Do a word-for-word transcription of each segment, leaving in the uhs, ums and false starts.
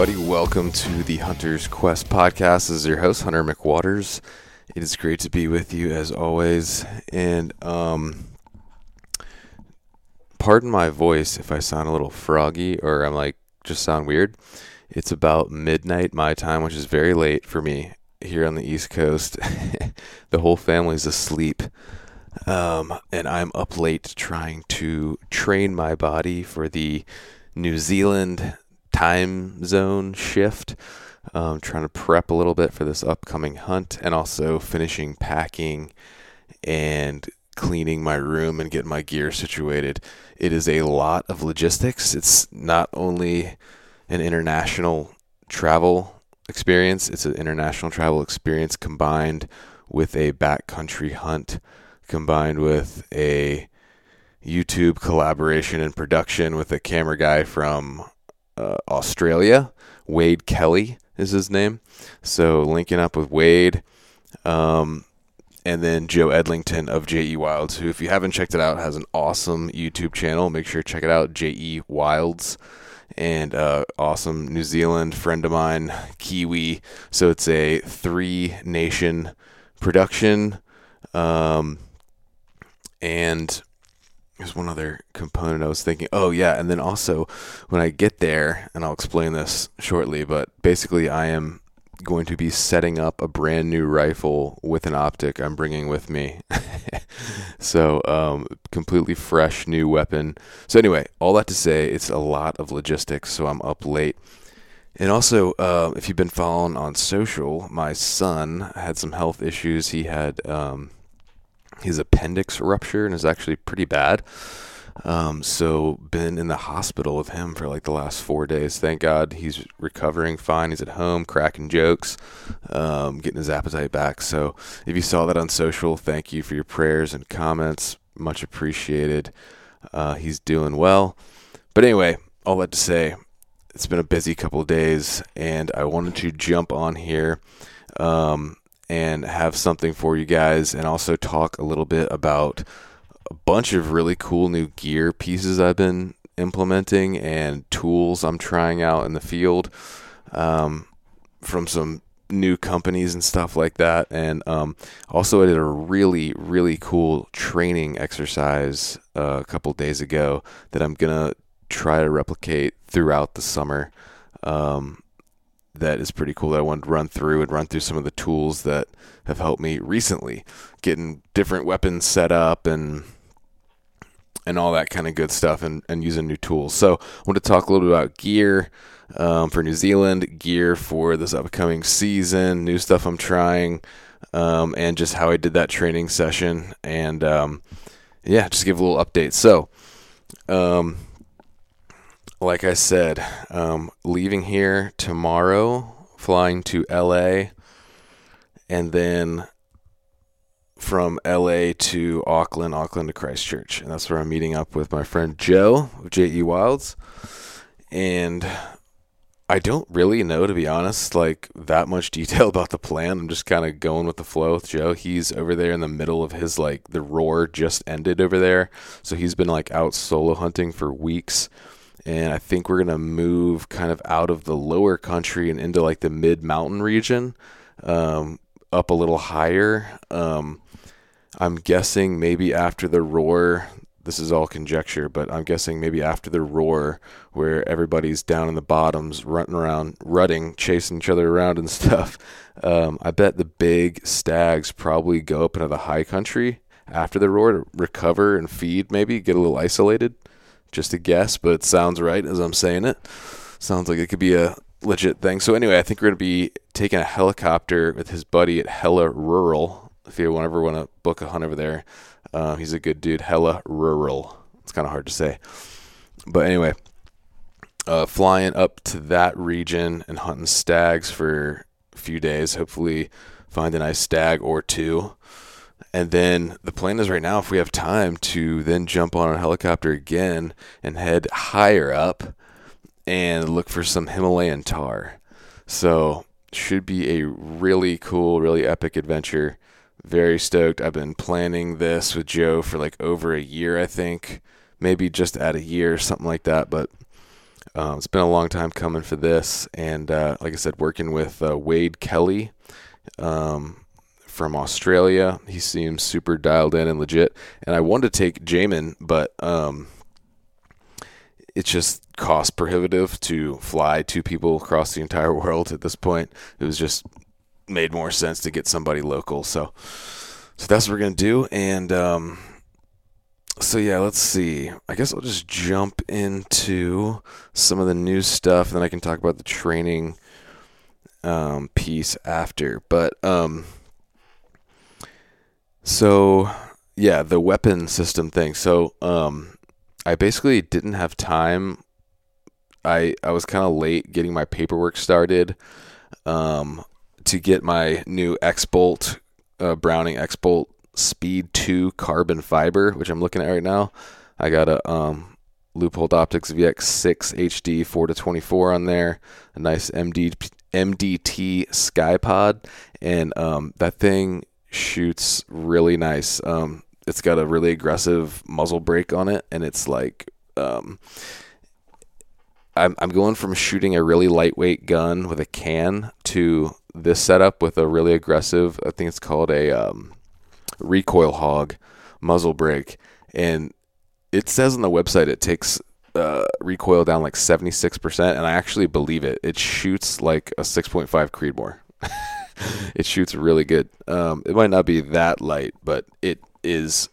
everybody. Welcome to the Hunter's Quest podcast. This is your host, Hunter McWaters. It is great to be with you as always. And um, pardon my voice if I sound a little froggy or I'm like just sound weird. It's about midnight my time, which is very late for me here on the East Coast. The whole family's asleep. Um, and I'm up late trying to train my body for the New Zealand time zone shift. Um, trying to prep a little bit for this upcoming hunt, and also finishing packing and cleaning my room and getting my gear situated. It is a lot of logistics. It's not only an international travel experience, it's an international travel experience combined with a backcountry hunt, combined with a YouTube collaboration and production with a camera guy from uh, Australia. Wade Kelly is his name. So linking up with Wade, um, and then Joe Edlington of J E Wilds, who, if you haven't checked it out, has an awesome YouTube channel. Make sure to check it out, J E Wilds. And uh, awesome New Zealand friend of mine, Kiwi. So it's a three nation production. Um, and there's one other component I was thinking. Oh, yeah. And then also when I get there, and I'll explain this shortly, but basically I am going to be setting up a brand new rifle with an optic I'm bringing with me. So um, completely fresh new weapon. So anyway, all that to say, it's a lot of logistics. So I'm up late. And also, uh, if you've been following on social, my son had some health issues. He had um, his appendix rupture and is actually pretty bad. Um, so been in the hospital with him for like the last four days. Thank God he's recovering fine. He's at home, cracking jokes, um, getting his appetite back. So if you saw that on social, thank you for your prayers and comments. Much appreciated. Uh, he's doing well. But anyway, all that to say, it's been a busy couple of days, and I wanted to jump on here, um, and have something for you guys, and also talk a little bit about a bunch of really cool new gear pieces I've been implementing and tools I'm trying out in the field, um, from some new companies and stuff like that. And um, also I did a really, really cool training exercise uh, a couple days ago that I'm going to try to replicate throughout the summer. Um, that is pretty cool that I wanted to run through and run through some of the tools that have helped me recently, getting different weapons set up and and all that kind of good stuff, and, and using new tools. So I want to talk a little bit about gear um, for New Zealand, gear for this upcoming season, new stuff I'm trying, um, and just how I did that training session. And um, yeah, just give a little update. So um, like I said, um, leaving here tomorrow, flying to L A, and then from L A to Auckland, Auckland to Christchurch. And that's where I'm meeting up with my friend Joe of J E Wilds. And I don't really know, to be honest, like that much detail about the plan. I'm just kind of going with the flow with Joe. He's over there in the middle of his, like, the roar just ended over there. So he's been like out solo hunting for weeks. And I think we're going to move kind of out of the lower country and into like the mid mountain region, um, up a little higher. Um, I'm guessing maybe after the roar, this is all conjecture, but I'm guessing maybe after the roar where everybody's down in the bottoms, running around, rutting, chasing each other around and stuff. Um, I bet the big stags probably go up into the high country after the roar to recover and feed, maybe get a little isolated. Just a guess, but it sounds right as I'm saying it. Sounds like it could be a legit thing. So anyway, I think we're going to be taking a helicopter with his buddy at Hella Rural. If you ever want to book a hunt over there, uh, he's a good dude. Hella Rural. It's kind of hard to say. But anyway, uh, flying up to that region and hunting stags for a few days. Hopefully find a nice stag or two. And then the plan is right now, if we have time, to then jump on a helicopter again and head higher up and look for some Himalayan tar. So should be a really cool, really epic adventure. Very stoked. I've been planning this with Joe for like over a year, I think. Maybe just at a year, something like that. But Um, it's been a long time coming for this, and uh, like I said, working with uh, Wade Kelly um, from Australia. He seems super dialed in and legit. And I wanted to take Jamin, but um, it's just cost prohibitive to fly two people across the entire world at this point. It was just made more sense to get somebody local. So, so that's what we're gonna do. And um, so yeah, let's see. I guess I'll just jump into some of the new stuff, and then I can talk about the training um, piece after. But um, so yeah, the weapon system thing. So um, I basically didn't have time. I I was kind of late getting my paperwork started um, to get my new X-Bolt, uh, Browning X-Bolt Speed two carbon fiber, which I'm looking at right now. I got a um, Leupold Optics V X six H D four to twenty-four on there, a nice M D, M D T SkyPod, and um, that thing shoots really nice. Um, it's got a really aggressive muzzle brake on it, and it's like um, I'm I'm going from shooting a really lightweight gun with a can to this setup with a really aggressive, I think it's called a um, recoil hog muzzle brake, and it says on the website it takes uh, recoil down like seventy-six percent, and I actually believe it. It shoots like a six point five Creedmoor. It shoots really good. Um, it might not be that light, but it is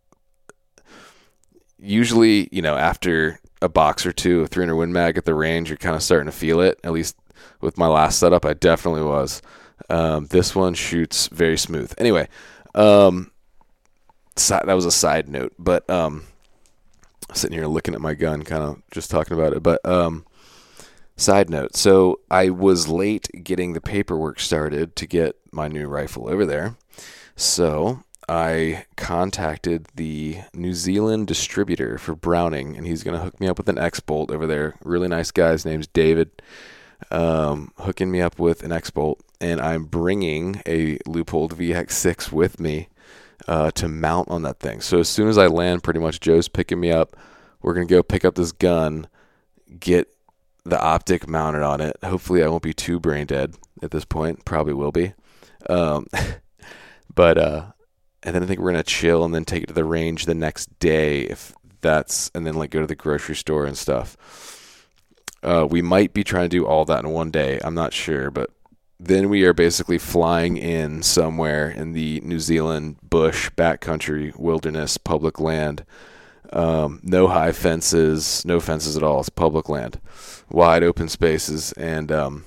usually, you know, after a box or two of three hundred Win Mag at the range, you're kind of starting to feel it. At least with my last setup, I definitely was. Um, this one shoots very smooth. Anyway, Um, so, that was a side note, but um, sitting here looking at my gun, kind of just talking about it. But um, side note, so I was late getting the paperwork started to get my new rifle over there. So I contacted the New Zealand distributor for Browning, and he's going to hook me up with an X-Bolt over there. Really nice guy. His name's David. Um, hooking me up with an X-Bolt, and I'm bringing a Leupold V X six with me uh, to mount on that thing. So as soon as I land, pretty much Joe's picking me up. We're going to go pick up this gun, get the optic mounted on it. Hopefully I won't be too brain dead at this point. Probably will be. Um, but, uh, and then I think we're going to chill and then take it to the range the next day if that's, and then like go to the grocery store and stuff. Uh, we might be trying to do all that in one day. I'm not sure, but then we are basically flying in somewhere in the New Zealand bush, backcountry, wilderness, public land. Um, no high fences, no fences at all. It's public land, wide open spaces, and um,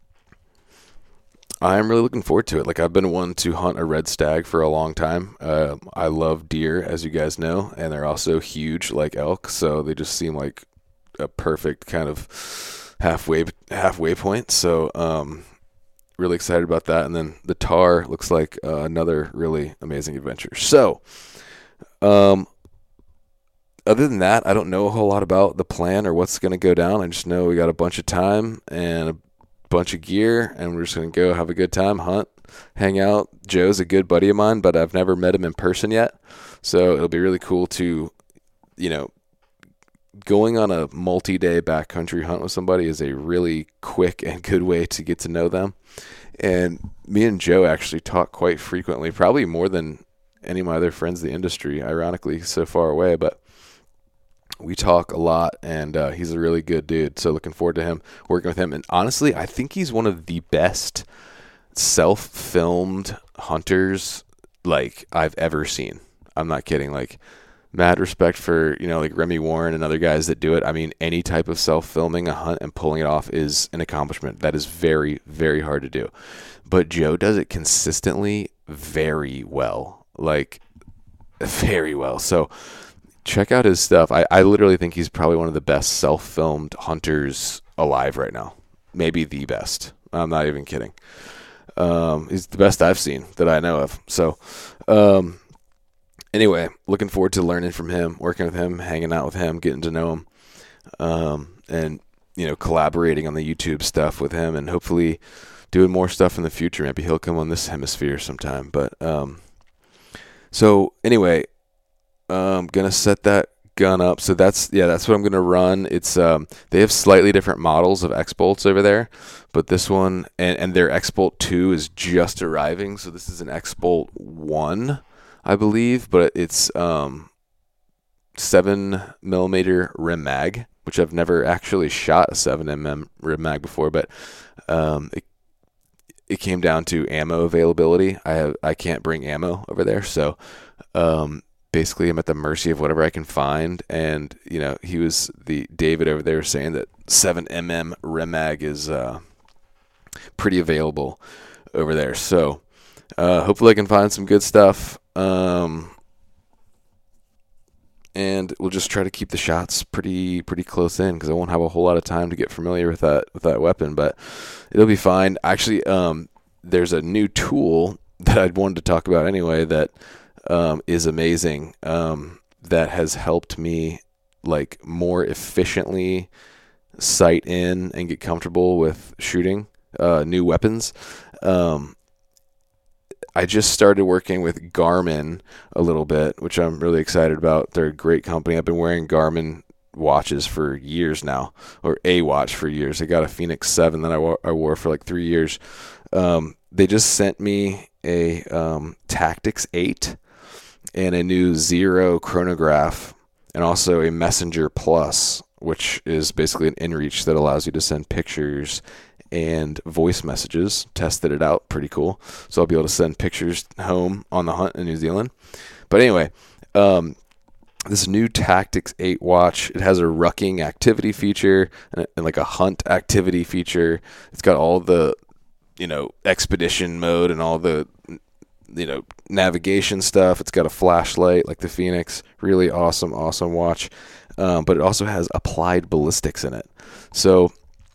I'm really looking forward to it. Like, I've been one to hunt a red stag for a long time. Uh, I love deer, as you guys know, and they're also huge like elk, so they just seem like a perfect kind of halfway halfway point. So um, really excited about that. And then the Tar looks like uh, another really amazing adventure. So um, other than that, I don't know a whole lot about the plan or what's going to go down. I just know we got a bunch of time and a bunch of gear, and we're just going to go have a good time, hunt, hang out. Joe's a good buddy of mine, but I've never met him in person yet. So it'll be really cool to, you know, going on a multi-day backcountry hunt with somebody is a really quick and good way to get to know them. And me and Joe actually talk quite frequently, probably more than any of my other friends in the industry, ironically, so far away. But we talk a lot, and uh, he's a really good dude. So looking forward to him, working with him. And honestly, I think he's one of the best self-filmed hunters like I've ever seen. I'm not kidding. Like, mad respect for, you know, like Remy Warren and other guys that do it. I mean, any type of self-filming a hunt and pulling it off is an accomplishment. That is very, very hard to do. But Joe does it consistently very well. Like, very well. So check out his stuff. I, I literally think he's probably one of the best self-filmed hunters alive right now. Maybe the best. I'm not even kidding. Um, he's the best I've seen that I know of. So, um, Anyway, looking forward to learning from him, working with him, hanging out with him, getting to know him, um, and, you know, collaborating on the YouTube stuff with him, and hopefully doing more stuff in the future. Maybe he'll come on this hemisphere sometime. But um, so anyway, I'm going to set that gun up. So that's yeah, that's what I'm gonna run. It's um, they have slightly different models of X-Bolts over there, but this one and, and their X-Bolt two is just arriving. So this is an X-Bolt one, I believe, but it's um, seven millimeter rim mag, which I've never actually shot a seven millimeter rim mag before, but um, it it came down to ammo availability. I have I can't bring ammo over there, so um. Basically, I'm at the mercy of whatever I can find. And, you know, he was the David over there saying that seven millimeter rim mag is uh, pretty available over there. So uh, hopefully I can find some good stuff. Um, and we'll just try to keep the shots pretty pretty close in because I won't have a whole lot of time to get familiar with that with that weapon. But it'll be fine. Actually, um, there's a new tool that I'd wanted to talk about anyway that Um, is amazing. Um, that has helped me like more efficiently sight in and get comfortable with shooting uh, new weapons. Um, I just started working with Garmin a little bit, which I'm really excited about. They're a great company. I've been wearing Garmin watches for years now, or a watch for years. I got a Phoenix seven that I wore, I wore for like three years. Um, they just sent me a um, Tactics eight. And a new Zero chronograph, and also a Messenger Plus, which is basically an inReach that allows you to send pictures and voice messages. Tested it out, pretty cool. So I'll be able to send pictures home on the hunt in New Zealand. But anyway, um, this new Tactics eight watch, it has a rucking activity feature and, and like a hunt activity feature. It's got all the, you know, expedition mode and all the, you know, navigation stuff. It's got a flashlight like the Phoenix. Really awesome, awesome watch. Um, but it also has applied ballistics in it. So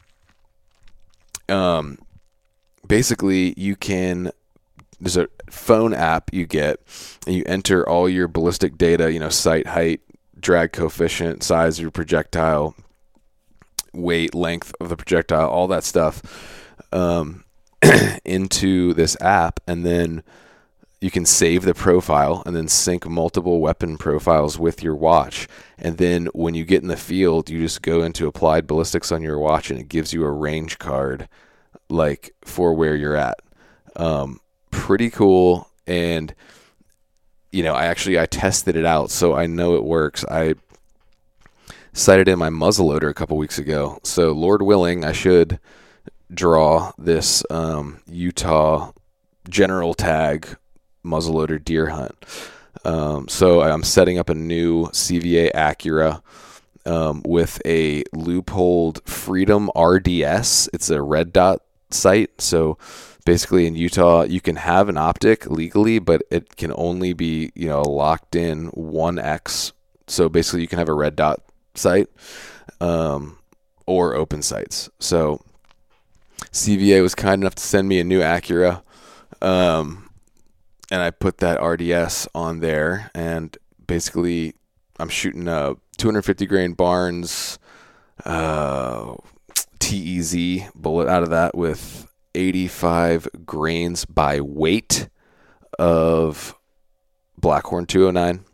um, basically you can, there's a phone app you get and you enter all your ballistic data, you know, sight, height, drag coefficient, size of your projectile, weight, length of the projectile, all that stuff um, into this app, and then you can save the profile and then sync multiple weapon profiles with your watch. And then when you get in the field, you just go into applied ballistics on your watch and it gives you a range card like for where you're at. Um, pretty cool. And, you know, I actually, I tested it out, so I know it works. I sighted in my muzzleloader a couple weeks ago. So Lord willing, I should draw this um, Utah general tag muzzleloader deer hunt. Um, so I'm setting up a new C V A Acura um, with a loopholed Freedom R D S. It's a red dot sight. So basically in Utah, you can have an optic legally, but it can only be, you know, locked in one X. So basically you can have a red dot sight um, or open sights. So C V A was kind enough to send me a new Acura. Um, And I put that R D S on there, and basically I'm shooting a two fifty grain Barnes uh, T E Z bullet out of that with eighty-five grains by weight of Blackhorn two oh nine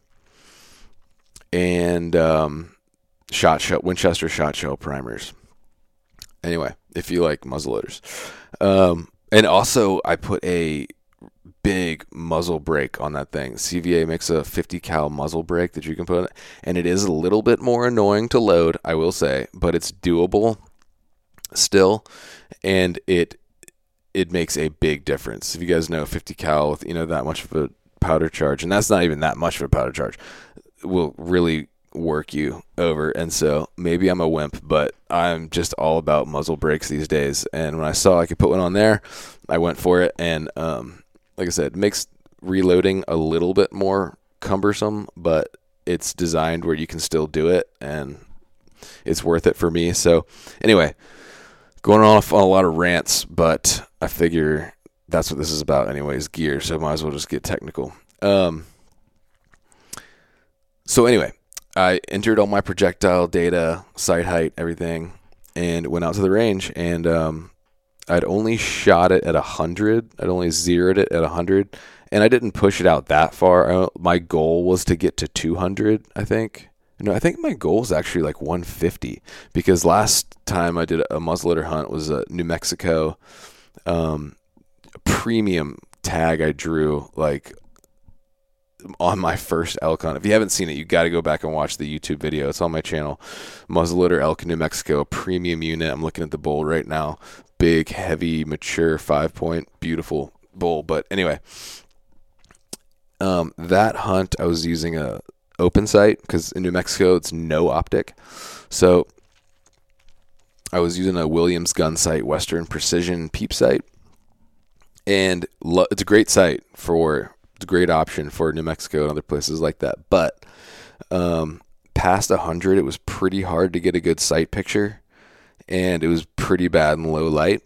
and um, shot shell, Winchester shot shell primers. Anyway, if you like muzzleloaders. Um, and also I put a big muzzle brake on that thing. C V A makes a fifty cal muzzle brake that you can put on it, and it is a little bit more annoying to load, I will say, but it's doable still, and it it makes a big difference. If you guys know fifty cal with, you know, that much of a powder charge, and that's not even that much of a powder charge, will really work you over. And so maybe I'm a wimp, but I'm just all about muzzle brakes these days, and when I saw I could put one on there, I went for it. And um like I said, it makes reloading a little bit more cumbersome, but it's designed where you can still do it, and it's worth it for me. So anyway, going off on a lot of rants, but I figure that's what this is about anyways, gear, so I might as well just get technical. Um, so anyway, I entered all my projectile data, sight height, everything, and went out to the range, and um, I'd only shot it at one hundred. I'd only zeroed it at one hundred, and I didn't push it out that far. I, my goal was to get to two hundred, I think, No, I think my goal is actually like one fifty, because last time I did a muzzleloader hunt was uh, New Mexico. Um, premium tag I drew like on my first elk hunt. If you haven't seen it, you got to go back and watch the YouTube video. It's on my channel. Muzzleloader elk in New Mexico, premium unit. I'm looking at the bull right now. Big, heavy, mature five point, beautiful bull. But anyway, um, that hunt I was using a open sight because in New Mexico it's no optic. So I was using a Williams gun sight, Western Precision peep sight, and lo- it's a great sight for. It's a great option for New Mexico and other places like that. But um, past one hundred, it was pretty hard to get a good sight picture, and it was pretty bad in low light.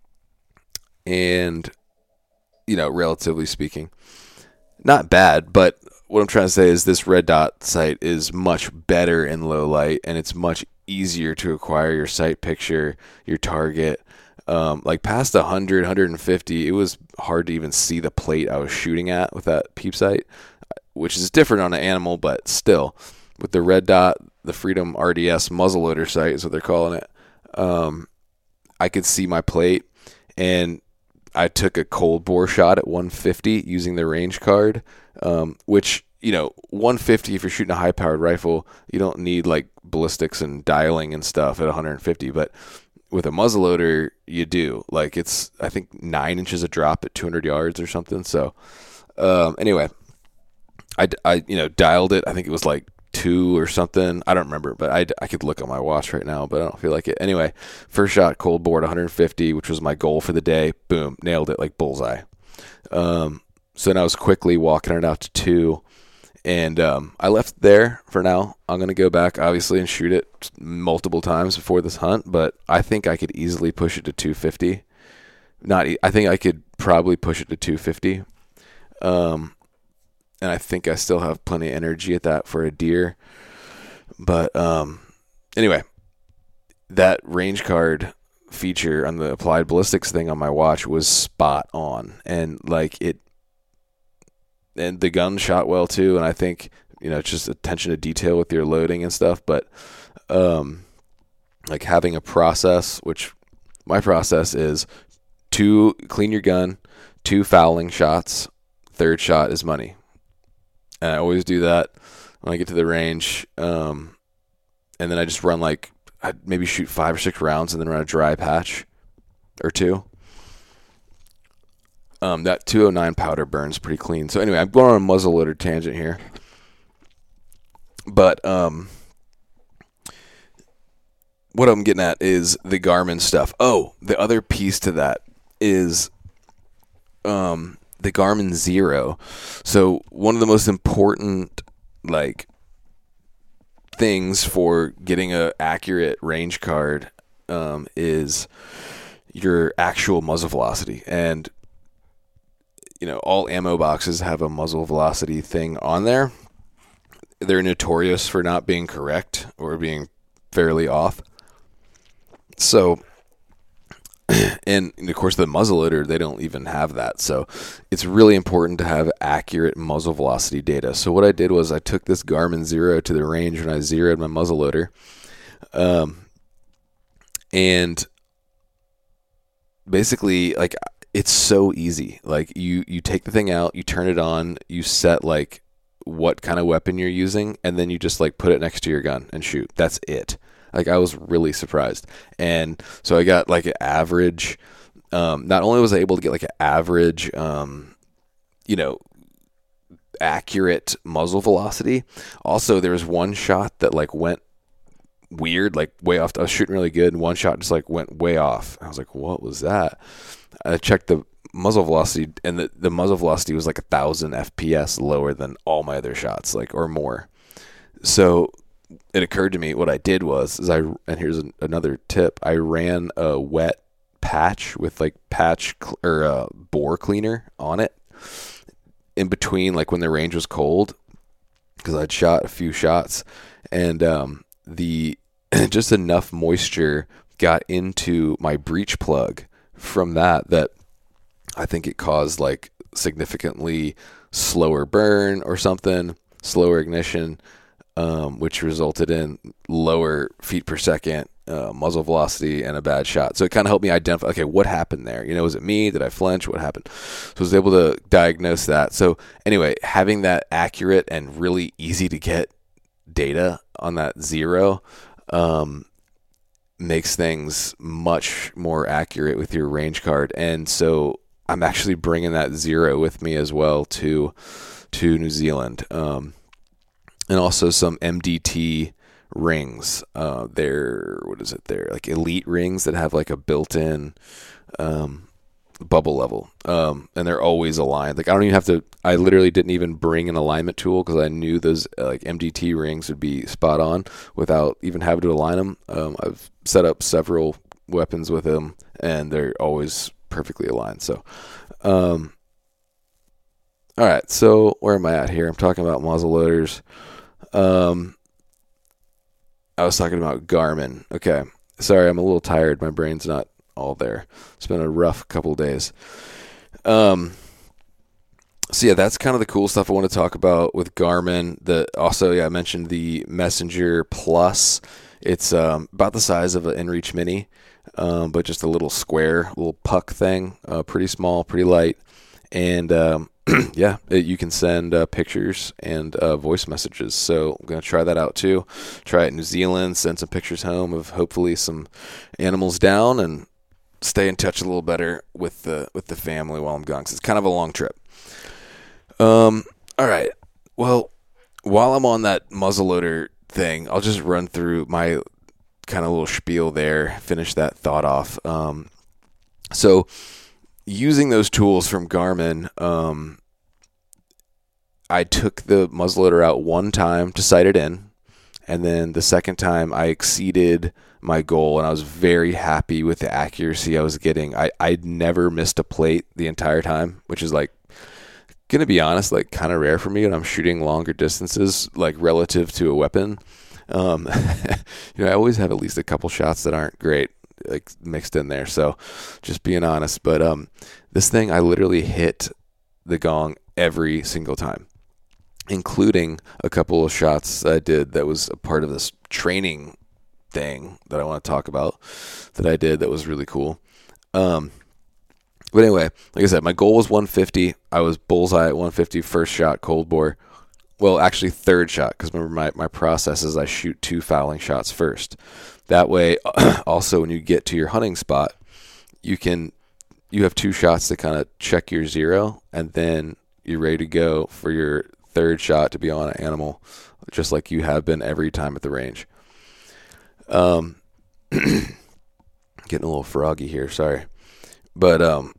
And, you know, relatively speaking, not bad, but what I'm trying to say is this red dot sight is much better in low light, and it's much easier to acquire your sight picture, your target. Um, like past one hundred, one fifty, it was hard to even see the plate I was shooting at with that peep sight, which is different on an animal, but still, with the red dot, the Freedom R D S muzzleloader sight is what they're calling it. Um, I could see my plate, and I took a cold bore shot at one fifty using the range card, um, which, you know, one fifty, if you're shooting a high powered rifle, you don't need like ballistics and dialing and stuff at one fifty, but with a muzzleloader, you do. Like, it's, I think, nine inches of drop at two hundred yards or something. So, um, anyway, I, I, you know, dialed it. I think it was like two or something. I don't remember, but I, I could look on my watch right now, but I don't feel like it. Anyway, first shot, cold board, one fifty, which was my goal for the day. Boom, nailed it like bullseye. Um, so then I was quickly walking it out to two. And um, I left there for now. I'm going to go back, obviously, and shoot it multiple times before this hunt. But I think I could easily push it to two fifty. Not, e- I think I could probably push it to two fifty. Um, and I think I still have plenty of energy at that for a deer. But um, anyway, that range card feature on the applied ballistics thing on my watch was spot on. And like it, and the gun shot well too, and I think, you know, it's just attention to detail with your loading and stuff, but um, like having a process, which my process is two, clean your gun, two fouling shots, third shot is money. And I always do that when I get to the range, um, and then I just run like, I'd maybe shoot five or six rounds and then run a dry patch or two. Um, that two oh nine powder burns pretty clean. So anyway, I'm going on a muzzleloader tangent here. But um, what I'm getting at is the Garmin stuff. Oh, the other piece to that is um, the Garmin Zero. So one of the most important like things for getting a accurate range card um, is your actual muzzle velocity. And you know, all ammo boxes have a muzzle velocity thing on there. They're notorious for not being correct or being fairly off. So, and of course the muzzleloader, they don't even have that. So it's really important to have accurate muzzle velocity data. So what I did was I took this Garmin Zero to the range when I zeroed my muzzleloader. Um, and basically, like, it's so easy. Like you, you take the thing out, you turn it on, you set like what kind of weapon you're using, and then you just like put it next to your gun and shoot. That's it. Like I was really surprised. And so I got like an average, um, not only was I able to get like an average, um, you know, accurate muzzle velocity, also there was one shot that like went weird, like way off. I was shooting really good, and one shot just like went way off. I was like, what was that? I checked the muzzle velocity, and the, the muzzle velocity was like a thousand F P S lower than all my other shots, like, or more. So it occurred to me what I did was, is I, and here's an, another tip, I ran a wet patch with like patch cl- or uh, bore cleaner on it in between, like when the range was cold, because I'd shot a few shots, and um, the just enough moisture got into my breech plug from that that I think it caused like significantly slower burn or something, slower ignition. um, which resulted in lower feet per second, uh, muzzle velocity, and a bad shot. So it kind of helped me identify, okay, what happened there? You know, was it me? Did I flinch? What happened? So I was able to diagnose that. So anyway, having that accurate and really easy to get data on that zero um, makes things much more accurate with your range card. And so I'm actually bringing that zero with me as well to to New Zealand. Um, and also some M D T rings. Uh, they're, what is it? They're like elite rings that have like a built-in um, bubble level. Um, and they're always aligned. Like I don't even have to, I literally didn't even bring an alignment tool because I knew those uh, like M D T rings would be spot on without even having to align them. Um, I've set up several weapons with them and they're always perfectly aligned. So, um, all right. So where am I at here? I'm talking about muzzle loaders. Um, I was talking about Garmin. Okay. Sorry, I'm a little tired. My brain's not all there. It's been a rough couple of days. Um, so yeah, that's kind of the cool stuff I want to talk about with Garmin. The also, yeah, I mentioned the Messenger Plus. It's um, about the size of an InReach Mini, um, but just a little square, little puck thing. Uh, pretty small, pretty light, and um, yeah, it, you can send uh, pictures and uh, voice messages. So I'm going to try that out too. Try it in New Zealand, send some pictures home of hopefully some animals down, and stay in touch a little better with the with the family while I'm gone, 'cause it's kind of a long trip. Um, all right. Well, while I'm on that muzzleloader thing, I'll just run through my kind of little spiel there, finish that thought off. Um, so using those tools from Garmin, um, I took the muzzleloader out one time to sight it in, and then the second time I exceeded my goal, and I was very happy with the accuracy I was getting. I I never missed a plate the entire time, which is like, gonna be honest, like kind of rare for me when I'm shooting longer distances, like relative to a weapon. Um, you know, I always have at least a couple shots that aren't great, like mixed in there. So just being honest, but um, this thing I literally hit the gong every single time, including a couple of shots I did that was a part of this training thing that I want to talk about that I did that was really cool. Um, but anyway, like I said, my goal was one fifty. I was bullseye at one fifty first shot, cold bore. Well, actually third shot, because remember my, my process is I shoot two fouling shots first. That way, also when you get to your hunting spot, you can you have two shots to kind of check your zero, and then you're ready to go for your third shot to be on an animal, just like you have been every time at the range. Um, getting a little froggy here, sorry. But um,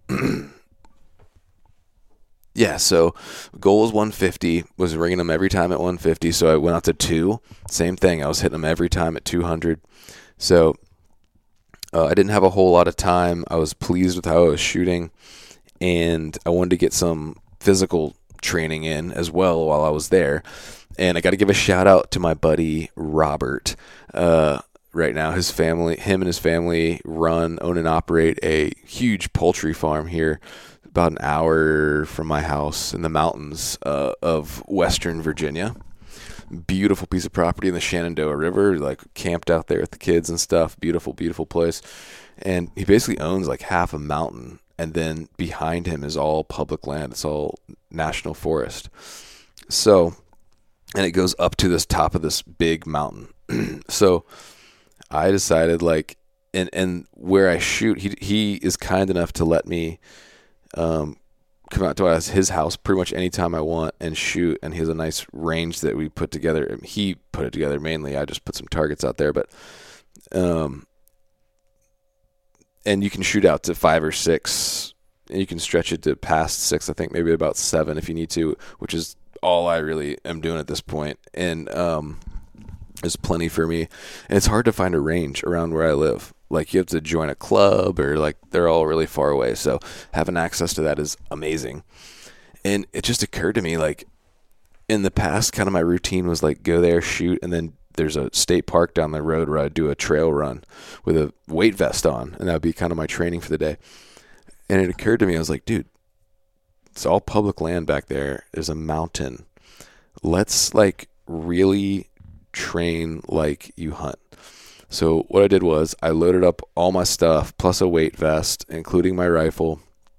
yeah, so goal was one fifty, was ringing them every time at one fifty, so I went out to two. Same thing, I was hitting them every time at two hundred. So uh, I didn't have a whole lot of time. I was pleased with how I was shooting, and I wanted to get some physical training in as well while I was there. And I got to give a shout out to my buddy Robert. Uh, right now, his family, him and his family run, own and operate a huge poultry farm here, about an hour from my house in the mountains uh, of Western Virginia. Beautiful piece of property in the Shenandoah River, like camped out there with the kids and stuff. Beautiful, beautiful place. And he basically owns like half a mountain, and then behind him is all public land. It's all national forest. So, and it goes up to this top of this big mountain. So I decided, like, and and where I shoot, he he is kind enough to let me um come out to his house pretty much anytime I want and shoot, and he has a nice range that we put together. He put it together mainly. I just put some targets out there, but um and you can shoot out to five or six, and you can stretch it to past six, I think maybe about seven if you need to, which is all I really am doing at this point. And um there's plenty for me, and it's hard to find a range around where I live. Like, you have to join a club, or like they're all really far away. So having access to that is amazing. And it just occurred to me, like, in the past, kind of my routine was like go there, shoot, and then there's a state park down the road where I'd do a trail run with a weight vest on, and that would be kind of my training for the day. And it occurred to me, I was like, dude, it's all public land back there. There's a mountain. Let's like really train like you hunt. So what I did was I loaded up all my stuff plus a weight vest, including my rifle.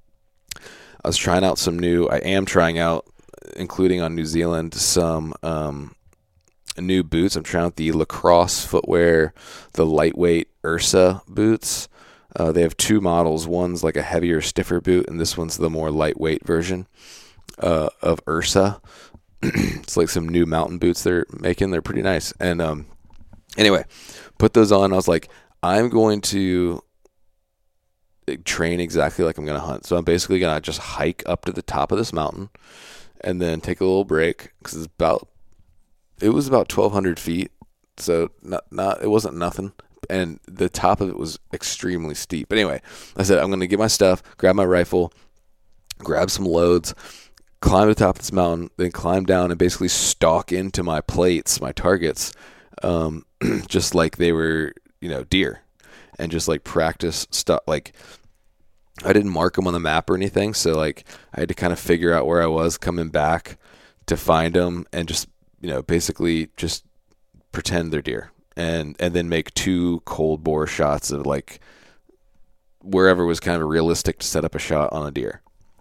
I was trying out some new, I am trying out, including on New Zealand, some um, new boots. I'm trying out the Lacrosse footwear, the lightweight Ursa boots. Uh, they have two models. One's like a heavier, stiffer boot, and this one's the more lightweight version uh, of Ursa. It's like some new mountain boots they're making. They're pretty nice. And um, anyway, put those on. I was like, I'm going to train exactly like I'm going to hunt. So I'm basically going to just hike up to the top of this mountain and then take a little break, because it's about, it was about twelve hundred feet. So not, not, it wasn't nothing. And the top of it was extremely steep. But anyway, I said, I'm going to get my stuff, grab my rifle, grab some loads, climb to the top of this mountain, then climb down and basically stalk into my plates, my targets, um, just like they were, you know, deer, and just like practice stuff. Like, I didn't mark them on the map or anything. So like I had to kind of figure out where I was coming back to find them, and just, you know, basically just pretend they're deer. And and then make two cold bore shots of like wherever was kind of realistic to set up a shot on a deer.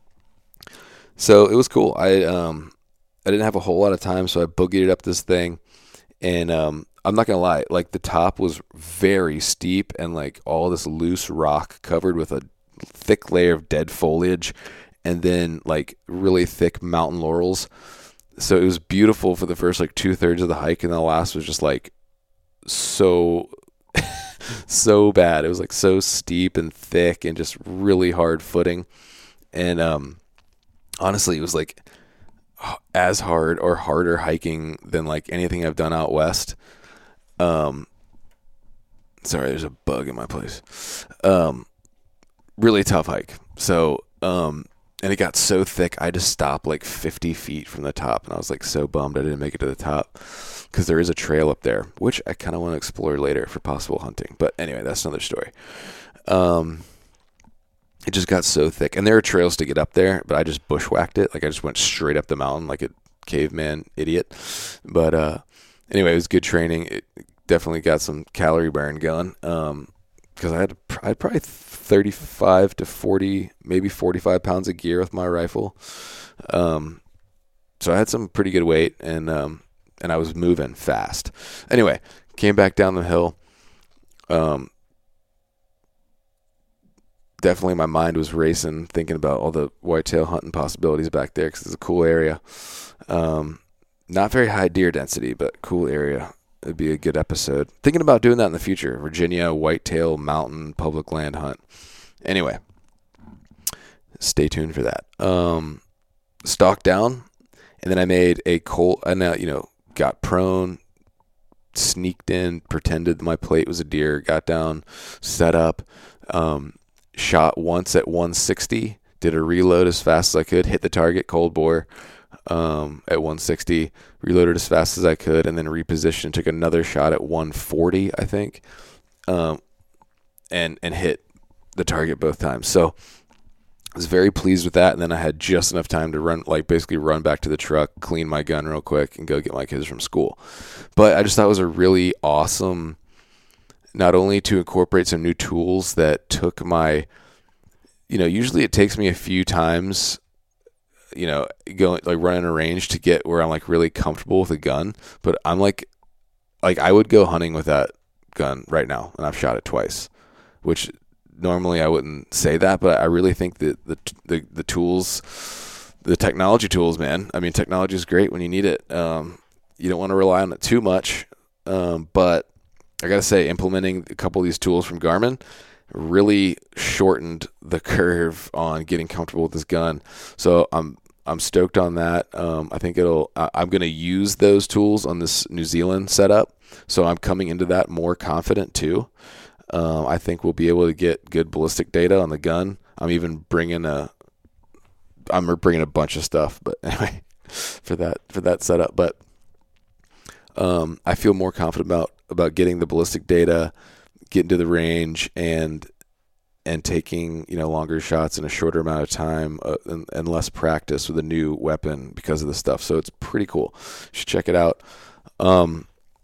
So it was cool. I um I didn't have a whole lot of time, so I boogied it up this thing. And um I'm not gonna lie, like the top was very steep and like all this loose rock covered with a thick layer of dead foliage, and then like really thick mountain laurels. So it was beautiful for the first like two thirds of the hike, and the last was just like so so bad. It was like so steep and thick and just really hard footing. And um honestly, it was like as hard or harder hiking than like anything I've done out west. Um sorry, there's a bug in my place. Um really tough hike. So um and it got so thick, I just stopped like fifty feet from the top, and I was like so bummed I didn't make it to the top, because there is a trail up there, which I kind of want to explore later for possible hunting. But anyway, that's another story. Um, it just got so thick, and there are trails to get up there, but I just bushwhacked it. Like I just went straight up the mountain like a caveman idiot. But uh, anyway, it was good training. It definitely got some calorie burn going. Um, because I had I had probably thirty-five to forty, maybe forty-five pounds of gear with my rifle. Um, so I had some pretty good weight, and um, and I was moving fast. Anyway, came back down the hill. Um, definitely my mind was racing, thinking about all the whitetail hunting possibilities back there, because it's a cool area. Um, not very high deer density, but cool area. It'd be a good episode. Thinking about doing that in the future. Virginia whitetail mountain public land hunt. Anyway, stay tuned for that. Um, stalked down, and then I made a cold. I now you know got prone, sneaked in, pretended my plate was a deer, got down, set up, um, shot once at one sixty. Did a reload as fast as I could. Hit the target cold bore. Um, at one sixty, reloaded as fast as I could, and then repositioned, took another shot at one forty, I think, um, and and hit the target both times. So I was very pleased with that, and then I had just enough time to run, like basically run back to the truck, clean my gun real quick, and go get my kids from school. But I just thought it was a really awesome, not only to incorporate some new tools that took my, you know, usually it takes me a few times, you know, going like running a range to get where I'm like really comfortable with a gun. But I'm like, like I would go hunting with that gun right now, and I've shot it twice, which normally I wouldn't say that, but I really think that the the the tools, the technology tools, man. I mean, technology is great when you need it. Um, you don't want to rely on it too much, um, but I gotta say, implementing a couple of these tools from Garmin really shortened the curve on getting comfortable with this gun. So I'm I'm stoked on that. Um, I think it'll. I, I'm going to use those tools on this New Zealand setup, so I'm coming into that more confident too. Um, I think we'll be able to get good ballistic data on the gun. I'm even bringing a. I'm bringing a bunch of stuff, but anyway, for that for that setup. But um, I feel more confident about about getting the ballistic data, getting to the range, and and taking, you know, longer shots in a shorter amount of time, uh, and, and less practice with a new weapon because of this stuff. So it's pretty cool. You should check it out. Um,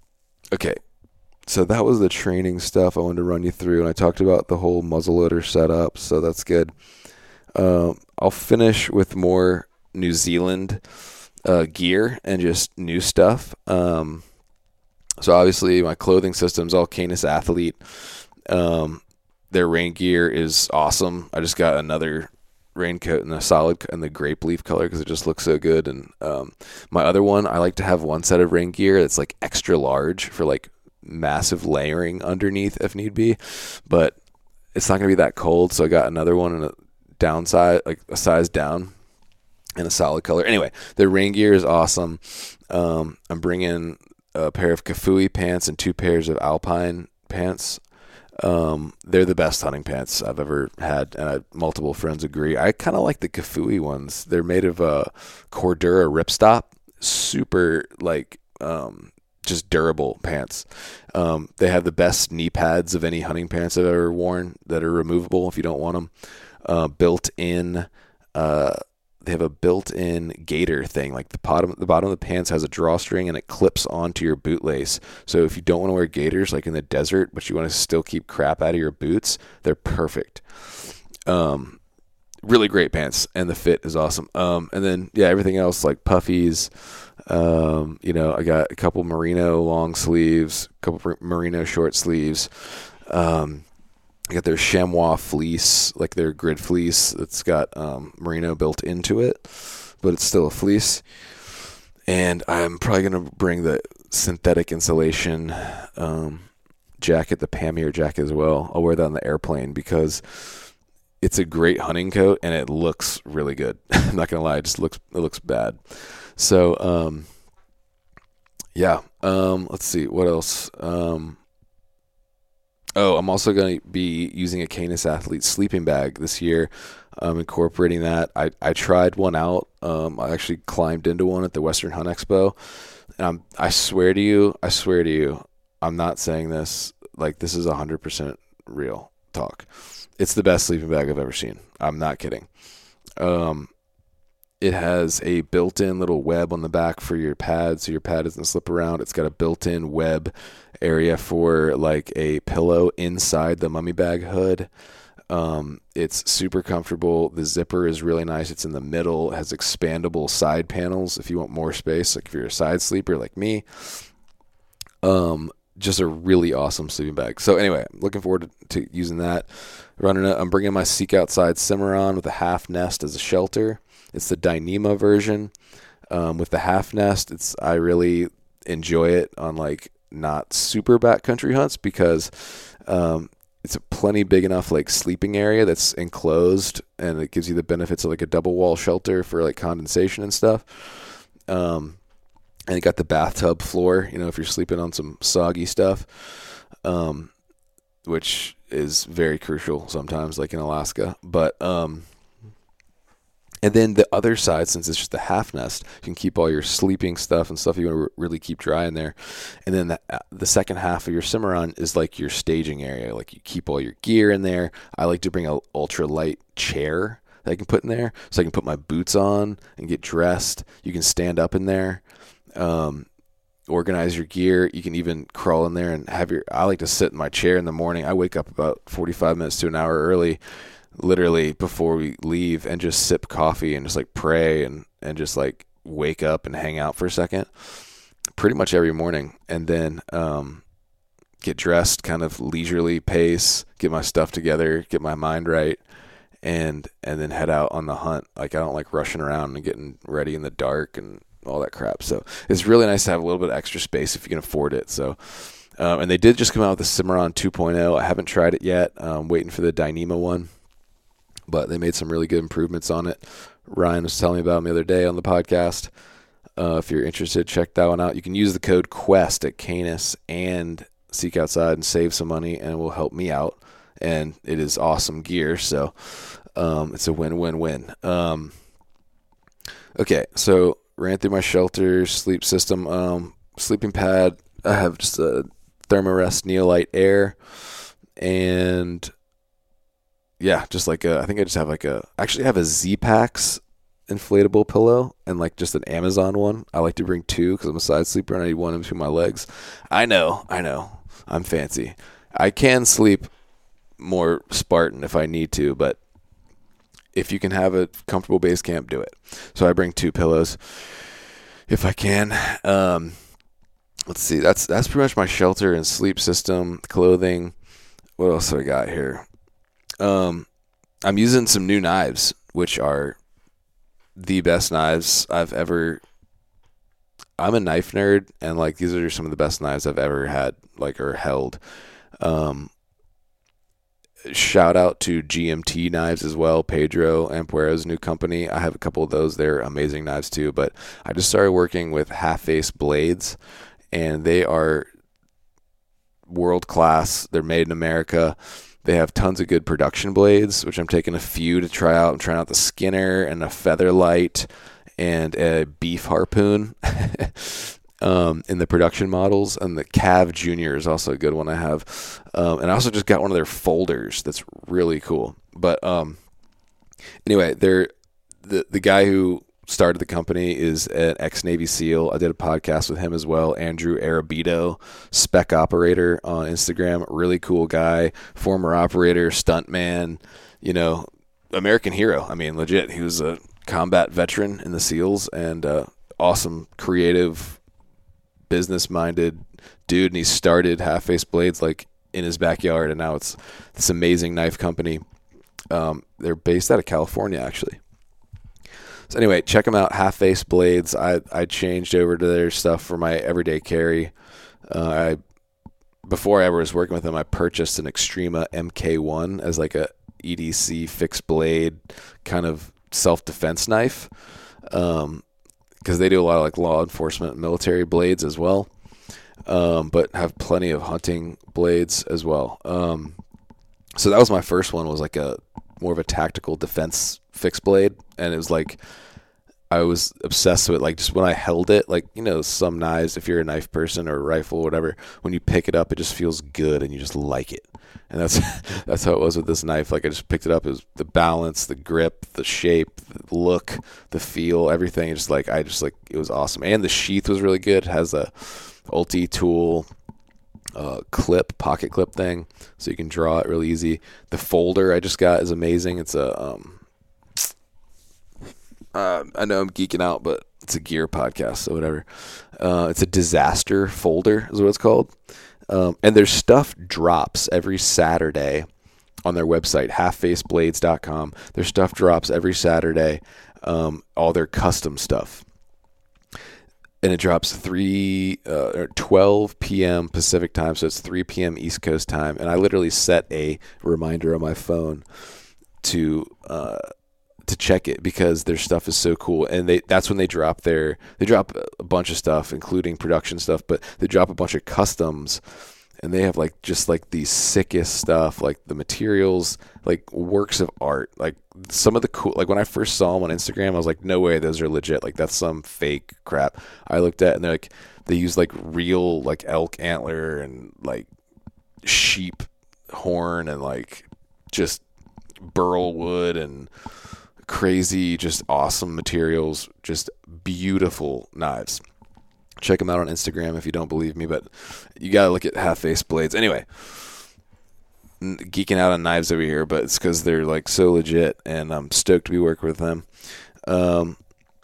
Okay, so that was the training stuff I wanted to run you through, and I talked about the whole muzzleloader setup, so that's good. Um, I'll finish with more New Zealand uh, gear and just new stuff. Um, so obviously my clothing system's all Canis Athlete. Um, their rain gear is awesome. I just got another raincoat in the solid in the grape leaf color because it just looks so good. And um, my other one, I like to have one set of rain gear that's like extra large for like massive layering underneath if need be, but it's not gonna be that cold. So I got another one in a downside, like a size down, in a solid color. Anyway, the rain gear is awesome. Um, I'm bringing a pair of Kafui pants and two pairs of Alpine pants. Um, they're the best hunting pants I've ever had, and I, multiple friends agree. I kind of like the Kafui ones. They're made of uh, Cordura ripstop, super like um, just durable pants. Um, they have the best knee pads of any hunting pants I've ever worn that are removable if you don't want them. Uh, built in, uh, they have a built-in gaiter thing. Like the bottom, the bottom of the pants has a drawstring and it clips onto your bootlace. So if you don't want to wear gaiters like in the desert, but you want to still keep crap out of your boots, they're perfect. Um, really great pants, and the fit is awesome. Um, and then yeah, everything else like puffies. Um, you know, I got a couple merino long sleeves, a couple merino short sleeves. Um, I got their chamois fleece, like their grid fleece that's got um, merino built into it, but it's still a fleece. And I'm probably going to bring the synthetic insulation um, jacket, the Pamir jacket as well. I'll wear that on the airplane because it's a great hunting coat and it looks really good. I'm not going to lie, it just looks, it looks bad. So, um, yeah, um, let's see, what else? Um, Oh, I'm also going to be using a Canis Athlete sleeping bag this year. I'm incorporating that. I, I tried one out. Um, I actually climbed into one at the Western Hunt Expo. And I'm, I swear to you, I swear to you, I'm not saying this. Like, this is one hundred percent real talk. It's the best sleeping bag I've ever seen. I'm not kidding. Um, it has a built-in little web on the back for your pad, so your pad doesn't slip around. It's got a built-in web area for like a pillow inside the mummy bag hood. Um, it's super comfortable. The zipper is really nice. It's in the middle. It has expandable side panels if you want more space, like if you're a side sleeper like me. Um, just a really awesome sleeping bag. So anyway, I'm looking forward to, to using that. Running it, I'm bringing my Seek Outside Cimarron with a half nest as a shelter. It's the Dyneema version. Um, with the half nest, it's I really enjoy it on like not super backcountry hunts because um, it's a plenty big enough like sleeping area that's enclosed, and it gives you the benefits of like a double wall shelter for like condensation and stuff. Um, and it got the bathtub floor, you know, if you're sleeping on some soggy stuff, um, which is very crucial sometimes, like in Alaska. But um, and then the other side, since it's just a half nest, you can keep all your sleeping stuff and stuff you want to re- really keep dry in there. And then the, the second half of your Cimarron is like your staging area. Like you keep all your gear in there. I like to bring a ultra light chair that I can put in there so I can put my boots on and get dressed. You can stand up in there, um, organize your gear. You can even crawl in there and have your, I like to sit in my chair in the morning. I wake up about forty-five minutes to an hour early, literally before we leave, and just sip coffee and just like pray and, and just like wake up and hang out for a second pretty much every morning. And then, um, get dressed, kind of leisurely pace, get my stuff together, get my mind right. And, and then head out on the hunt. Like I don't like rushing around and getting ready in the dark and all that crap. So it's really nice to have a little bit of extra space if you can afford it. So, um, and they did just come out with the Cimarron two point oh. I haven't tried it yet. I'm waiting for the Dyneema one. But they made some really good improvements on it. Ryan was telling me about them the other day on the podcast. Uh, if you're interested, check that one out. You can use the code QUEST at Canis and Seek Outside and save some money, and it will help me out. And it is awesome gear, so um, it's a win-win-win. Um, okay, so ran through my shelter, sleep system, um, sleeping pad. I have just a Thermarest Neolite Air, and yeah, just like a, I think I just have like a, actually have a Z-Packs inflatable pillow and like just an Amazon one. I like to bring two because I'm a side sleeper and I need one in between my legs. I know, I know, I'm fancy. I can sleep more Spartan if I need to, but if you can have a comfortable base camp, do it. So I bring two pillows if I can. Um, let's see, that's that's pretty much my shelter and sleep system, clothing. What else do I got here? Um, I'm using some new knives, which are the best knives I've ever. I'm a knife nerd, and like these are some of the best knives I've ever had, like or held. Um, shout out to G M T knives as well, Pedro Ampuero's new company. I have a couple of those. They're amazing knives too. But I just started working with Half Face Blades, and they are world class. They're made in America. They have tons of good production blades, which I'm taking a few to try out. I'm trying out the Skinner and a Featherlight and a Beef Harpoon um, in the production models. And the Cav Junior is also a good one I have. Um, and I also just got one of their folders that's really cool. But um, anyway, they're, the, the guy who started the company is an ex-Navy SEAL. I did a podcast with him as well, Andrew Arabito, spec operator on Instagram. Really cool guy, former operator, stuntman, you know, American hero. I mean, legit. He was a combat veteran in the SEALs and uh, awesome, creative, business-minded dude. And he started Half Face Blades like in his backyard, and now it's this amazing knife company. Um, they're based out of California, actually. So anyway, check them out, Half Face Blades. I, I changed over to their stuff for my everyday carry. Uh, I before I ever was working with them, I purchased an Extrema M K one as like a E D C fixed blade kind of self-defense knife, um, because they do a lot of like law enforcement and military blades as well, um, but have plenty of hunting blades as well. Um, so that was my first one, was like a more of a tactical defense fixed blade, and it was like I was obsessed with it. Like just when I held it, like, you know, some knives, if you're a knife person or a rifle or whatever, when you pick it up, it just feels good and you just like it. And that's that's how it was with this knife. Like I just picked it up, it was the balance, the grip, the shape, the look, the feel, everything. Just like I just like it was awesome. And the sheath was really good. It has a Ulti tool uh, clip, pocket clip thing, so you can draw it really easy. The folder I just got is amazing. It's a um Uh, I know I'm geeking out, but it's a gear podcast, so whatever. Uh, it's a disaster folder is what it's called. Um, and their stuff drops every Saturday on their website, half face blades dot com. Their stuff drops every Saturday, um, all their custom stuff. And it drops three, uh, or twelve p.m. Pacific time, so it's three p.m. East Coast time. And I literally set a reminder on my phone to... Uh, to check it because their stuff is so cool, and they that's when they drop their they drop a bunch of stuff, including production stuff, but they drop a bunch of customs, and they have like just like the sickest stuff, like the materials, like works of art, like some of the cool, like when I first saw them on Instagram, I was like, no way, those are legit, like that's some fake crap. I looked at, and they're like, they use like real like elk antler and like sheep horn and like just burl wood and crazy, just awesome materials, just beautiful knives. Check them out on Instagram if you don't believe me, but you gotta look at Half Face Blades. Anyway, geeking out on knives over here, but it's because they're like so legit, and I'm stoked to be working with them. Um,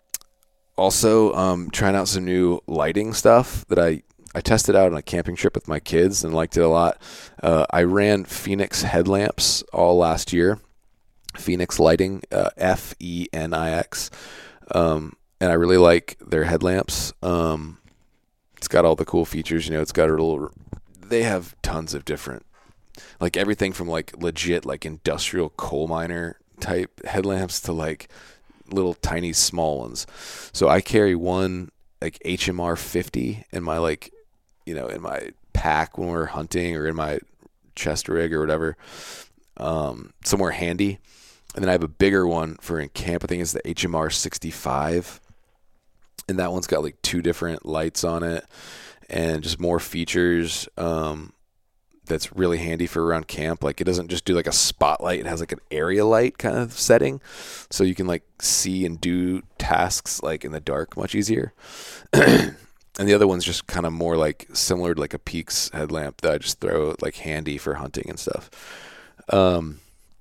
also, um, trying out some new lighting stuff that I I tested out on a camping trip with my kids and liked it a lot. Uh, I ran Phoenix headlamps all last year. Phoenix Lighting, uh, F E N I X, um, and I really like their headlamps. Um, it's got all the cool features, you know. It's got a little. They have tons of different, like everything from like legit like industrial coal miner type headlamps to like little tiny small ones. So I carry one like H M R fifty in my like, you know, in my pack when we're hunting or in my chest rig or whatever, um, somewhere handy. And then I have a bigger one for in camp. I think it's the H M R sixty-five. And that one's got like two different lights on it and just more features. Um, that's really handy for around camp. Like it doesn't just do like a spotlight. It has like an area light kind of setting. So you can like see and do tasks like in the dark much easier. And the other one's just kind of more like similar to like a Peaks headlamp that I just throw like handy for hunting and stuff. Um,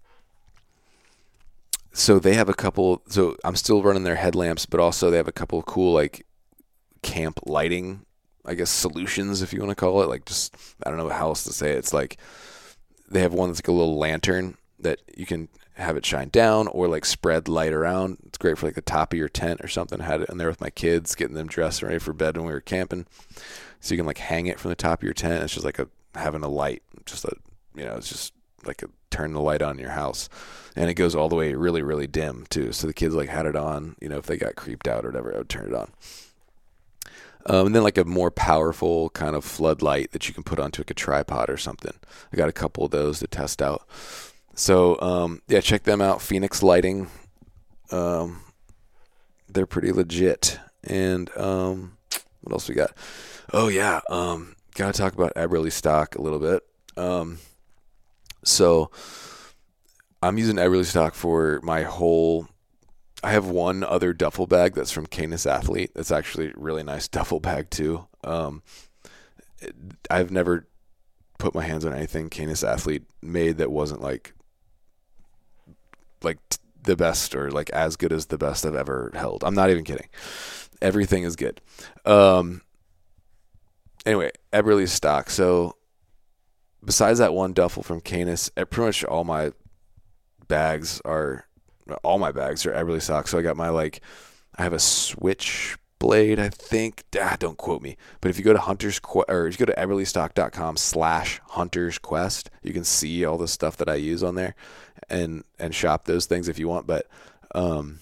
so they have a couple, so I'm still running their headlamps, but also they have a couple of cool like camp lighting, I guess, solutions, if you want to call it. Like just, I don't know how else to say it. It's like they have one that's like a little lantern that you can have it shine down or like spread light around. It's great for like the top of your tent or something. I had it in there with my kids, getting them dressed and ready for bed when we were camping. So you can like hang it from the top of your tent. It's just like a having a light, just a, you know, it's just like a turn the light on in your house. And it goes all the way really, really dim too. So the kids like had it on, you know, if they got creeped out or whatever, I would turn it on. Um, and then like a more powerful kind of floodlight that you can put onto like a tripod or something. I got a couple of those to test out. So, um, yeah, check them out. Phoenix Lighting. Um, they're pretty legit. And, um, what else we got? Oh yeah. Um, gotta talk about Eberlestock a little bit. Um, so I'm using Eberlestock for my whole, I have one other duffel bag that's from Canis Athlete. That's actually a really nice duffel bag too. Um, it, I've never put my hands on anything Canis Athlete made that wasn't like, like t- the best or like as good as the best I've ever held. I'm not even kidding. Everything is good. Um, anyway, Eberlestock. So besides that one duffel from Canis, pretty much all my bags are, all my bags are Eberlestock. So I got my like, I have a Switchblade, I think. Ah, don't quote me. But if you go to Hunter's Quest, or if you go to Eberlestock.com slash Hunter's Quest, you can see all the stuff that I use on there. And and shop those things if you want, but um,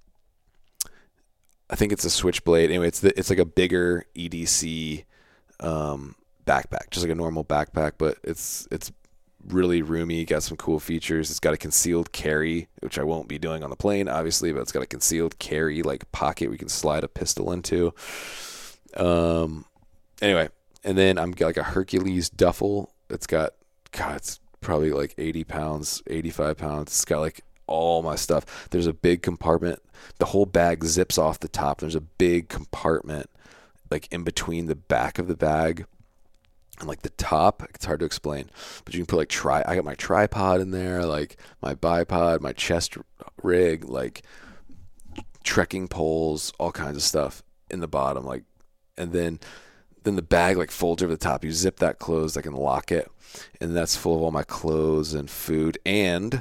I think it's a Switchblade. Anyway, it's the, it's like a bigger E D C um, backpack, just like a normal backpack, but it's it's really roomy. Got some cool features. It's got a concealed carry, which I won't be doing on the plane, obviously, but it's got a concealed carry like pocket we can slide a pistol into. Um, anyway, and then I'm got like a Hercules duffel. It's got God, it's probably like eighty pounds, eighty-five pounds. It's got like all my stuff. There's a big compartment. The whole bag zips off the top. There's a big compartment like in between the back of the bag and like the top. It's hard to explain, but you can put like tri I got my tripod in there, like my bipod, my chest rig, like trekking poles, all kinds of stuff in the bottom, like, and then then the bag like folds over the top. You zip that closed, I can lock it, and that's full of all my clothes and food and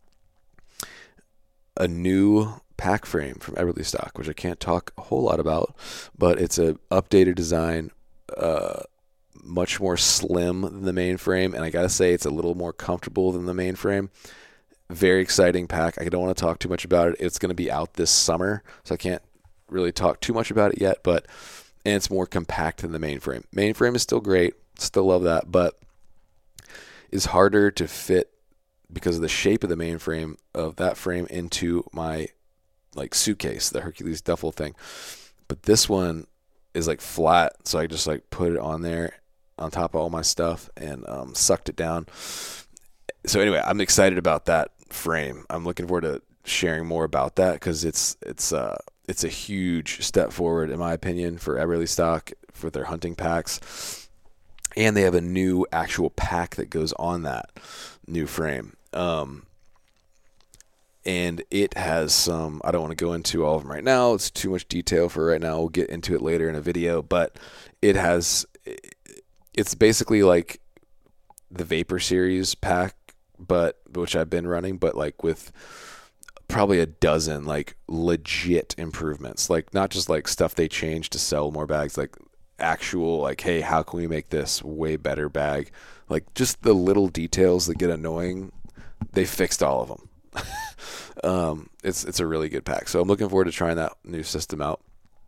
a new pack frame from Eberlestock, which I can't talk a whole lot about, but it's a updated design, uh, much more slim than the main frame, and I gotta say it's a little more comfortable than the main frame. Very exciting pack. I don't want to talk too much about it. It's going to be out this summer, so I can't really talk too much about it yet, but and it's more compact than the mainframe. Mainframe is still great, still love that, but is harder to fit because of the shape of the mainframe of that frame into my like suitcase, the Hercules duffel thing. But this one is like flat, so I just like put it on there on top of all my stuff and um, sucked it down. So anyway, I'm excited about that frame. I'm looking forward to sharing more about that because it's it's uh it's a huge step forward in my opinion for Eberlestock for their hunting packs, and they have a new actual pack that goes on that new frame. Um, and it has some, I don't want to go into all of them right now. It's too much detail for right now. We'll get into it later in a video, but it has, it's basically like the Vapor Series pack, but which I've been running, but like with probably a dozen like legit improvements, like not just like stuff they changed to sell more bags, like actual like, hey, how can we make this way better bag? Like just the little details that get annoying, they fixed all of them. um, it's it's a really good pack, so I'm looking forward to trying that new system out.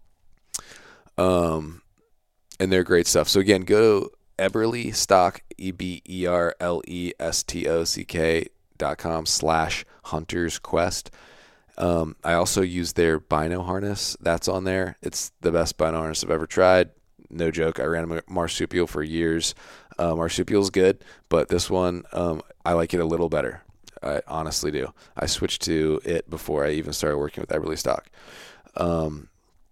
Um, and they're great stuff. So again, go Eberlestock, E B E R L E S T O C K dot com slash Hunter's Quest. Um, I also use their Bino harness. That's on there. It's the best Bino harness I've ever tried. no joke. I ran a marsupial for years. Uh, marsupial's good, but this one, um, I like it a little better. I honestly do. I switched to it before I even started working with Eberly stock. Um,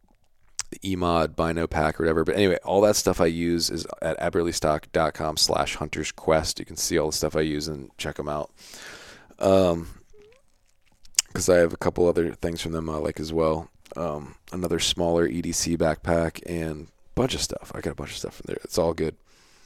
E mod, Bino Pack, or whatever. But anyway, all that stuff I use is at eberlystock.com slash hunters quest. You can see all the stuff I use and check them out. Um, because I have a couple other things from them I like as well. Um, another smaller E D C backpack and a bunch of stuff. I got a bunch of stuff from there. It's all good.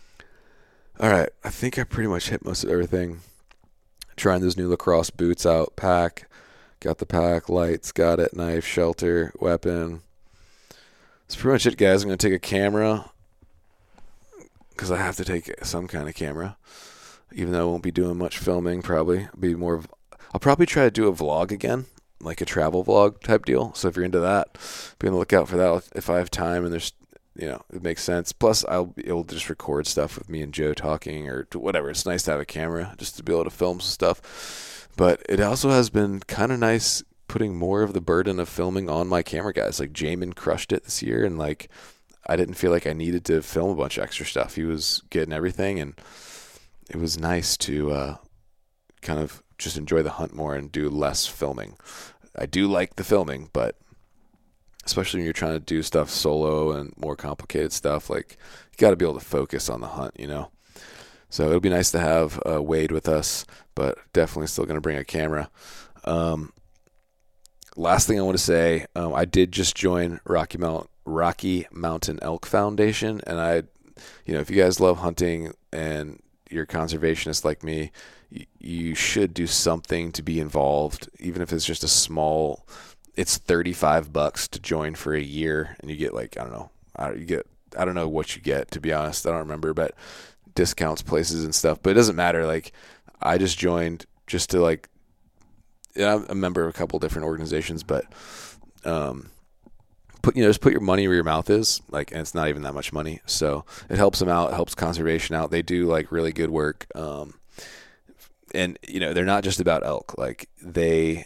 All right, I think I pretty much hit most of everything. Trying those new lacrosse boots out. Pack, got the pack, lights, got it, knife, shelter, weapon. That's pretty much it, guys. I'm going to take a camera because I have to take some kind of camera, even though I won't be doing much filming probably. I'll be more of, I'll probably try to do a vlog again, like a travel vlog type deal. So if you're into that, be on the lookout for that if I have time and there's, you know, it makes sense. Plus, I'll be able to just record stuff with me and Joe talking or whatever. It's nice to have a camera just to be able to film some stuff. But it also has been kind of nice putting more of the burden of filming on my camera guys. Like Jamin crushed it this year, and like I didn't feel like I needed to film a bunch of extra stuff. He was getting everything, and it was nice to uh, kind of just enjoy the hunt more and do less filming. I do like the filming, but especially when you're trying to do stuff solo and more complicated stuff, like you got to be able to focus on the hunt, you know. So it'll be nice to have uh, Wade with us, but definitely still going to bring a camera. Um, last thing I want to say, um, I did just join Rocky Mount Rocky Mountain Elk Foundation, and I, you know, if you guys love hunting and you're a conservationist like me, you, you should do something to be involved, even if it's just a small. It's thirty-five bucks to join for a year, and you get like I don't know, I, you get I don't know what you get, to be honest. I don't remember, but discounts, places and stuff. But it doesn't matter. Like I just joined just to like. Yeah, I'm a member of a couple different organizations, but um, put you know just put your money where your mouth is. Like, and it's not even that much money, so it helps them out. It helps conservation out. They do like really good work, um, and you know they're not just about elk. Like they.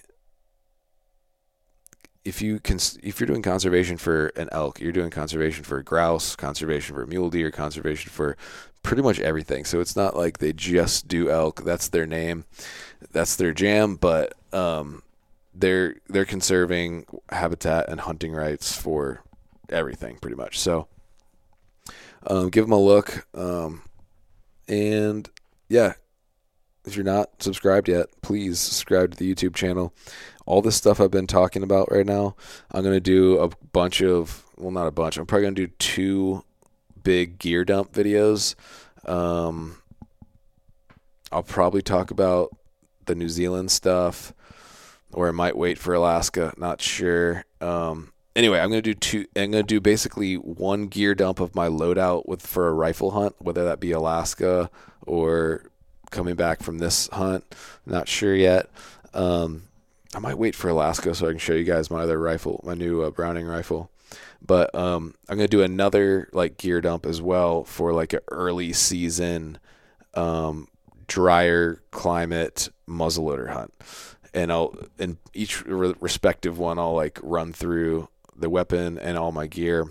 If you can, if you're doing conservation for an elk, you're doing conservation for grouse, conservation for mule deer, conservation for pretty much everything. So it's not like they just do elk. That's their name, that's their jam. But um, they're they're conserving habitat and hunting rights for everything, pretty much. So um, give them a look, um, and yeah. If you're not subscribed yet, please subscribe to the YouTube channel. All this stuff I've been talking about right now, I'm going to do a bunch of, well, not a bunch. I'm probably going to do two big gear dump videos. Um, I'll probably talk about the New Zealand stuff, or I might wait for Alaska. Not sure. Um, anyway, I'm going to do two. I'm going to do basically one gear dump of my loadout with for a rifle hunt, whether that be Alaska or coming back from this hunt. Not sure yet. Um, I might wait for Alaska so I can show you guys my other rifle, my new uh, Browning rifle. But um, I'm going to do another like gear dump as well for like an early season, um, drier climate muzzleloader hunt. And I'll, in each re- respective one, I'll like run through the weapon and all my gear.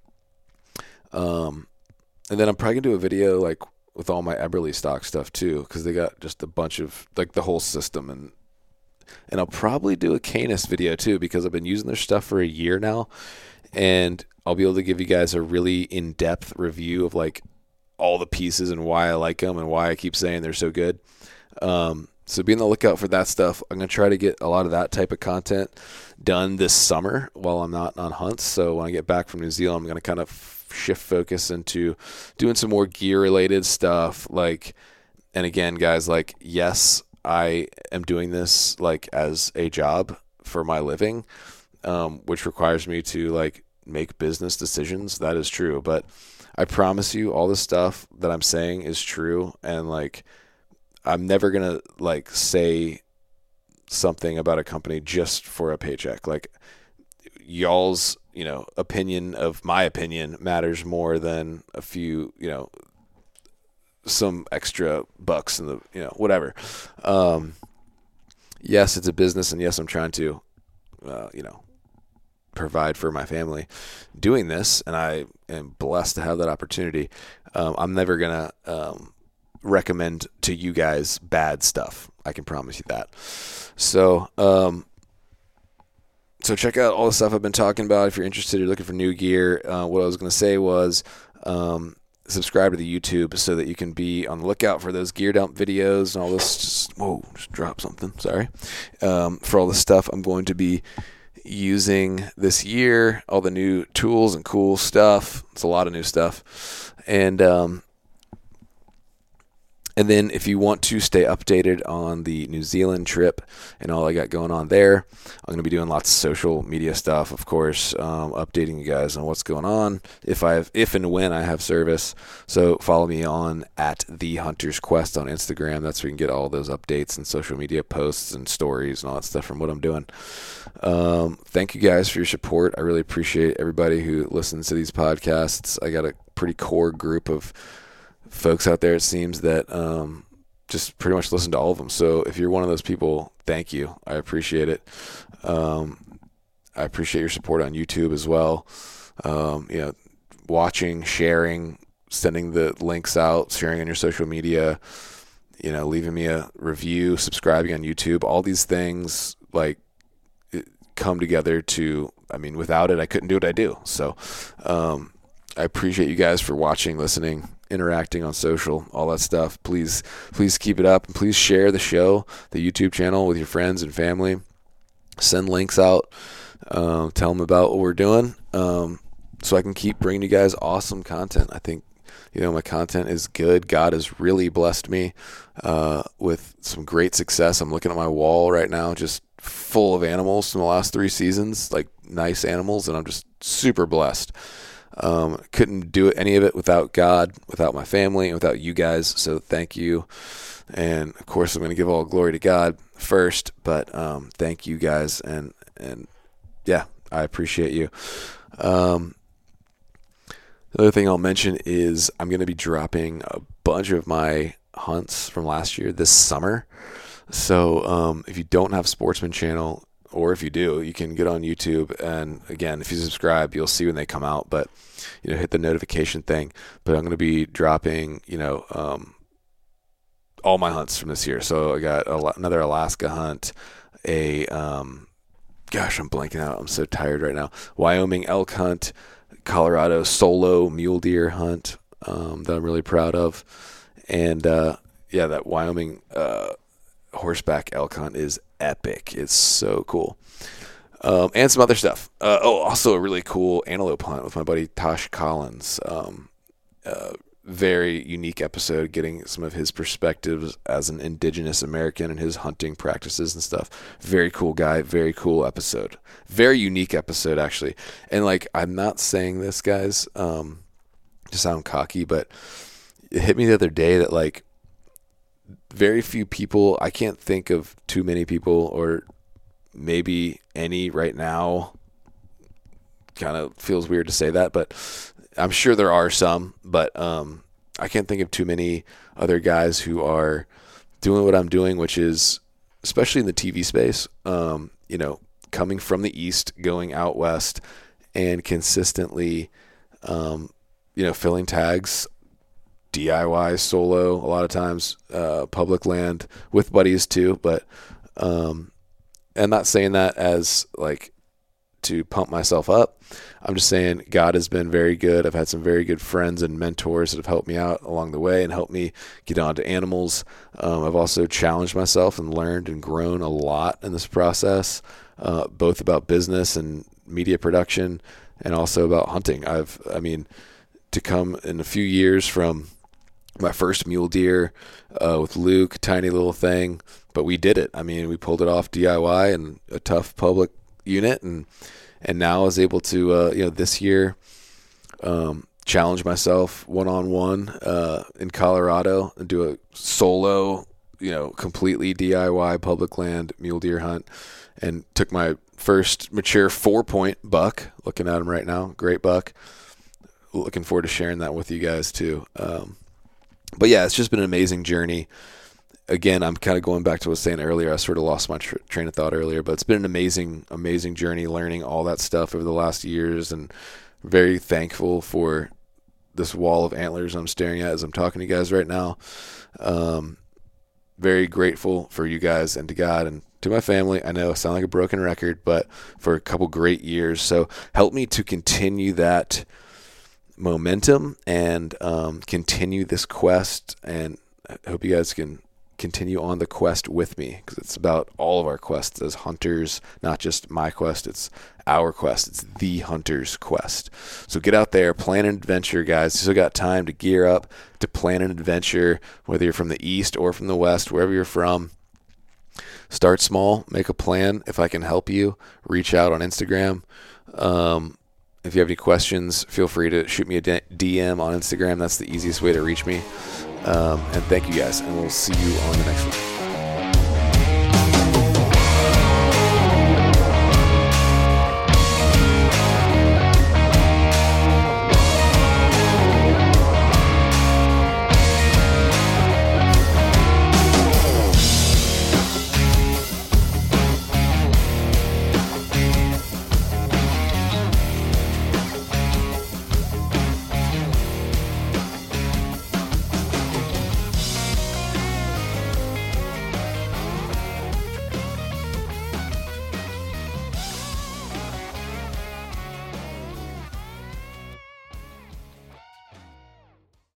Um, and then I'm probably going to do a video like with all my Eberly stock stuff too, because they got just a bunch of like the whole system, and and I'll probably do a Canis video too, because I've been using their stuff for a year now, and I'll be able to give you guys a really in-depth review of like all the pieces and why I like them and why I keep saying they're so good. Um, so be on the lookout for that stuff. I'm gonna try to get a lot of that type of content done this summer while I'm not on hunts. So when I get back from New Zealand, I'm gonna kind of shift focus into doing some more gear related stuff. Like, and again, guys, like, yes, I am doing this like as a job for my living, um, which requires me to like make business decisions. That is true. But I promise you all the stuff that I'm saying is true. And like, I'm never going to like say something about a company just for a paycheck. Like y'all's, you know, opinion of my opinion matters more than a few, you know, some extra bucks in the, you know, whatever. Um, yes, it's a business, and yes, I'm trying to, uh, you know, provide for my family doing this, and I am blessed to have that opportunity. Um, I'm never going to um, recommend to you guys bad stuff. I can promise you that. So, um, so check out all the stuff I've been talking about. If you're interested, you're looking for new gear. Uh, what I was going to say was, um, subscribe to the YouTube so that you can be on the lookout for those gear dump videos and all this. Just, whoa, just drop something. Sorry. Um, for all the stuff I'm going to be using this year, all the new tools and cool stuff. It's a lot of new stuff. And, um, And then if you want to stay updated on the New Zealand trip and all I got going on there, I'm going to be doing lots of social media stuff, of course, um, updating you guys on what's going on if I have, if and when I have service. So follow me on at The Hunter's Quest on Instagram. That's where you can get all those updates and social media posts and stories and all that stuff from what I'm doing. Um, thank you guys for your support. I really appreciate everybody who listens to these podcasts. I got a pretty core group of folks out there, it seems, that um, just pretty much listen to all of them. So if you're one of those people, thank you. I appreciate it. Um, I appreciate your support on YouTube as well. Um, you know, watching, sharing, sending the links out, sharing on your social media, you know, leaving me a review, subscribing on YouTube. All these things like come together to, I mean, without it, I couldn't do what I do. So um, I appreciate you guys for watching, listening, interacting on social, all that stuff. Please, please keep it up, and please share the show, the YouTube channel, with your friends and family. Send links out, uh, tell them about what we're doing, um, so I can keep bringing you guys awesome content. I think, you know, my content is good. God has really blessed me uh, with some great success. I'm looking at my wall right now, just full of animals from the last three seasons, like nice animals, and I'm just super blessed. Um, couldn't do any of it without God, without my family, and without you guys. So thank you. And of course, I'm going to give all glory to God first, but um, thank you guys. And, and yeah, I appreciate you. Um, the other thing I'll mention is I'm going to be dropping a bunch of my hunts from last year this summer. So um, if you don't have Sportsman Channel, or if you do, you can get on YouTube, and again, if you subscribe, you'll see when they come out, but, you know, hit the notification thing. But I'm going to be dropping, you know, um, all my hunts from this year. So I got a, another Alaska hunt, a, um, gosh, I'm blanking out. I'm so tired right now. Wyoming elk hunt, Colorado solo mule deer hunt um, that I'm really proud of. And, uh, yeah, that Wyoming uh, horseback elk hunt is epic. It's so cool. Um, and some other stuff. Uh, oh, also a really cool antelope hunt with my buddy Tosh Collins. Um, uh, very unique episode, getting some of his perspectives as an indigenous American and his hunting practices and stuff. Very cool guy. Very cool episode. Very unique episode, actually. And, like, I'm not saying this, guys, um, to sound cocky, but it hit me the other day that, like, very few people, I can't think of too many people, or maybe any right now. Kind of feels weird to say that, but I'm sure there are some, but um, I can't think of too many other guys who are doing what I'm doing, which is, especially in the T V space, um, you know, coming from the East, going out West, and consistently, um, you know, filling tags, D I Y, solo, a lot of times, uh, public land with buddies too. But um, I'm not saying that as like to pump myself up. I'm just saying God has been very good. I've had some very good friends and mentors that have helped me out along the way and helped me get onto animals. Um, I've also challenged myself and learned and grown a lot in this process, uh, both about business and media production, and also about hunting. I've, I mean, to come in a few years from my first mule deer uh, with Luke, tiny little thing, but we did it. I mean, we pulled it off D I Y and a tough public unit, and and now I was able to, uh, you know, this year um, challenge myself one-on-one uh, in Colorado and do a solo, you know, completely D I Y public land mule deer hunt, and took my first mature four-point buck. Looking at him right now, great buck. Looking forward to sharing that with you guys too. Um, But yeah, it's just been an amazing journey. again, I'm kind of going back to what I was saying earlier. I sort of lost my tr- train of thought earlier, but it's been an amazing, amazing journey learning all that stuff over the last years, and very thankful for this wall of antlers I'm staring at as I'm talking to you guys right now. Um, very grateful for you guys and to God and to my family. I know I sound like a broken record, but for a couple great years. So help me to continue that momentum and um, continue this quest. And I hope you guys can continue on the quest with me, because it's about all of our quests as hunters, not just my quest. It's our quest. It's the hunter's quest. So get out there, plan an adventure, guys. You still got time to gear up to plan an adventure, whether you're from the east or from the west, wherever you're from. Start small, make a plan. If I can help you, reach out on Instagram. Um, if you have any questions, feel free to shoot me a D M on Instagram. That's the easiest way to reach me. Um, and thank you guys, and we'll see you on the next one.